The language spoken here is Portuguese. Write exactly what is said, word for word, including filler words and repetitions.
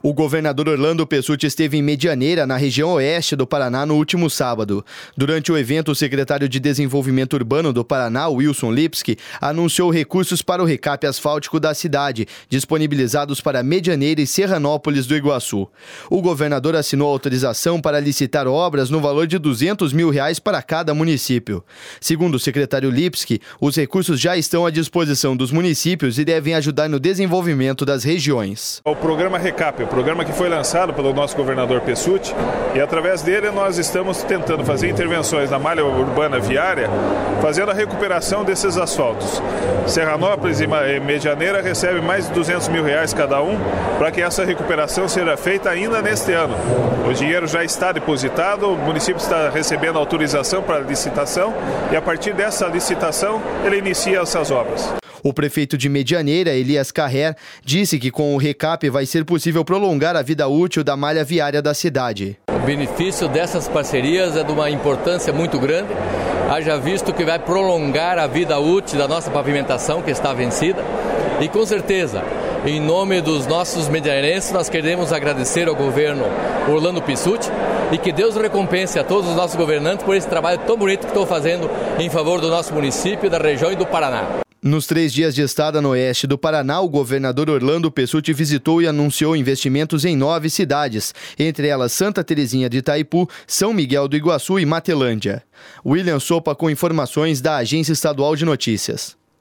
O governador Orlando Pessutti esteve em Medianeira, na região oeste do Paraná, no último sábado. Durante o evento, o secretário de Desenvolvimento Urbano do Paraná, Wilson Lipski, anunciou recursos para o recape asfáltico da cidade, disponibilizados para Medianeira e Serranópolis do Iguaçu. O governador assinou autorização para licitar obras no valor de duzentos mil reais para cada município. Segundo o secretário Lipski, os recursos já estão à disposição dos municípios e devem ajudar no desenvolvimento das regiões. O programa Recap, o programa que foi lançado pelo nosso governador Pessutti, e através dele nós estamos tentando fazer intervenções na malha urbana viária, fazendo a recuperação desses asfaltos. Serranópolis e Medianeira recebem mais de duzentos mil reais cada um para que essa recuperação seja feita ainda neste ano. O dinheiro já está depositado, o município está recebendo autorização para licitação e a partir dessa licitação ele inicia essas obras. O prefeito de Medianeira, Elias Carrer, disse que com o recap vai ser possível prolongar a vida útil da malha viária da cidade. O benefício dessas parcerias é de uma importância muito grande, haja visto que vai prolongar a vida útil da nossa pavimentação, que está vencida, e com certeza, em nome dos nossos medianeirenses, nós queremos agradecer ao governo Orlando Pessutti e que Deus recompense a todos os nossos governantes por esse trabalho tão bonito que estão fazendo em favor do nosso município, da região e do Paraná. Nos três dias de estada no oeste do Paraná, o governador Orlando Pessutti visitou e anunciou investimentos em nove cidades, entre elas Santa Terezinha de Itaipu, São Miguel do Iguaçu e Matelândia. William Sopa com informações da Agência Estadual de Notícias.